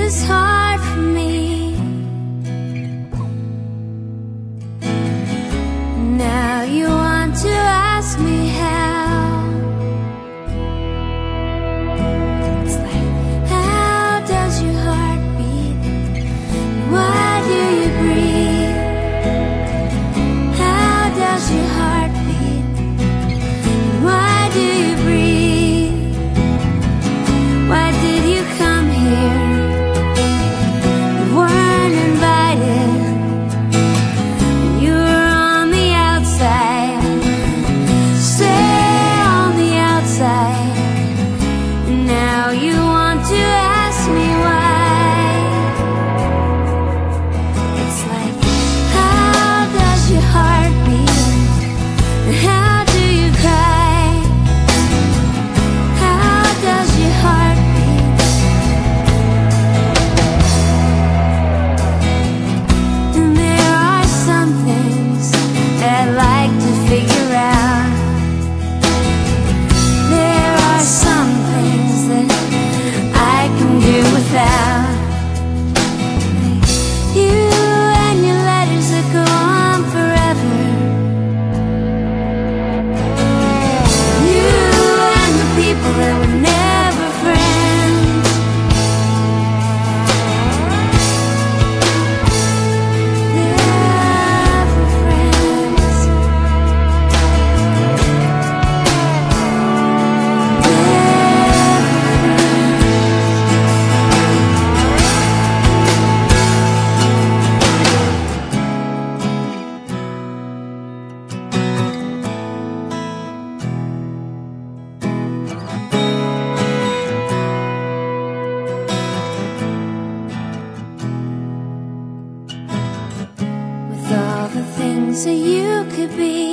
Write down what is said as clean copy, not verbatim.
is hard for me. Now you want to ask me how. It's like, how does your heart beat? Why do you breathe? How does your heart beat? Why do you breathe? Why did you come here? You weren't invited. You were on the outside. Stay on the outside. Now you want to ask me why. It's like, how does your heart beat? And how do you cry? How does your heart beat? And there are some things that I'd like to figure out. There are some things that I can do without. You and your letters that go on forever. You and the people that were never friends. Never friends. With all the things that you could be.